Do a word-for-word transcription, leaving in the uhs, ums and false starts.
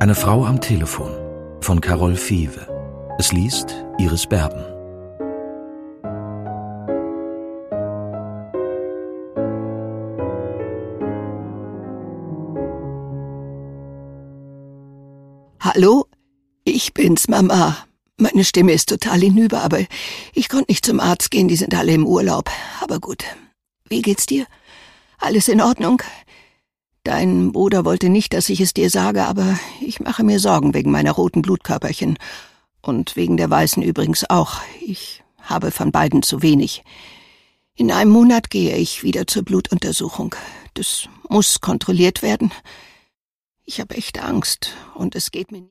Eine Frau am Telefon von Carol Five. Es liest Iris Berben. Hallo, ich bin's, Mama. Meine Stimme ist total hinüber, aber ich konnte nicht zum Arzt gehen, die sind alle im Urlaub. Aber gut, wie geht's dir? Alles in Ordnung? Dein Bruder wollte nicht, dass ich es dir sage, aber ich mache mir Sorgen wegen meiner roten Blutkörperchen. Und wegen der weißen übrigens auch. Ich habe von beiden zu wenig. In einem Monat gehe ich wieder zur Blutuntersuchung. Das muss kontrolliert werden. Ich habe echt Angst und es geht mir nicht.